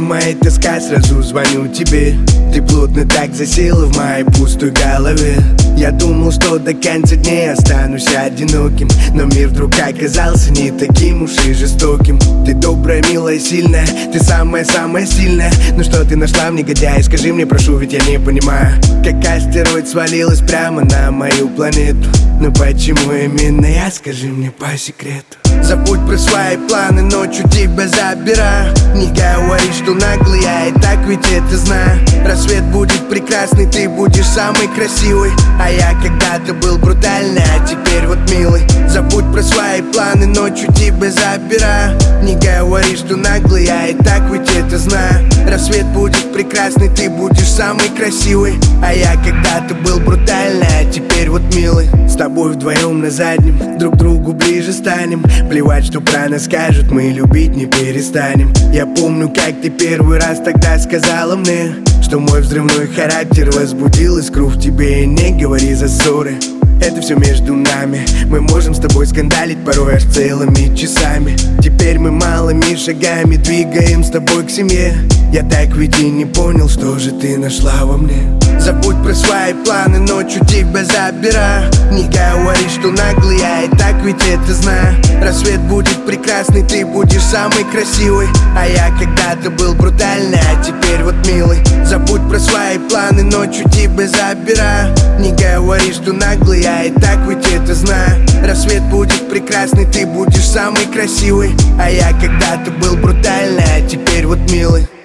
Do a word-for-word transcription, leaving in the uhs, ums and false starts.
начинает тоска, сразу звоню тебе. Ты плотно так засела в моей пустой голове. Я думал, что до конца дней останусь одиноким, но мир вдруг оказался не таким уж и жестоким. Ты добрая, милая, сильная, ты самая-самая сильная. Ну что ты нашла в негодяе, скажи мне, прошу, ведь я не понимаю. Как астероид свалилась прямо на мою планету. Но почему именно я, скажи мне по секрету. Забудь про свои планы, ночью тебя забираю. Не говори, что наглый, я и так ведь это знаю. Рассвет будет прекрасный, ты будешь самый красивый. А я когда-то был брутальный, а теперь вот милый. Забудь про свои планы, ночью тебя забираю. Не говори, что наглый, я и так ведь это знаю. Рассвет будет прекрасный, ты будешь самый красивый. А я когда-то был брутальный, а теперь вот милый. С тобой вдвоем на заднем, друг другу ближе станем. Плевать, что про нас скажут, мы любить не перестанем. Я помню, как ты первый раз тогда сказала мне, что мой взрывной характер возбудил искру в тебе. И не говори за ссоры, это все между нами. Мы можем с тобой скандалить порой аж целыми часами. Теперь мы малыми шагами двигаем с тобой к семье. Я так ведь и не понял, что же ты нашла во мне. Забудь про свои планы, ночью тебя забираю. Не говори, что наглый, я и так ведь это знаю. Рассвет будет прекрасный, ты будешь самый красивый. А я когда-то был брутальный, а теперь вот милый. Забудь про свои планы, ночью тебя забираю. Не говори, что наглый, я и так ведь это знаю. Рассвет будет прекрасный, ты будешь самый красивый. А я когда-то был брутальный, а теперь вот милый.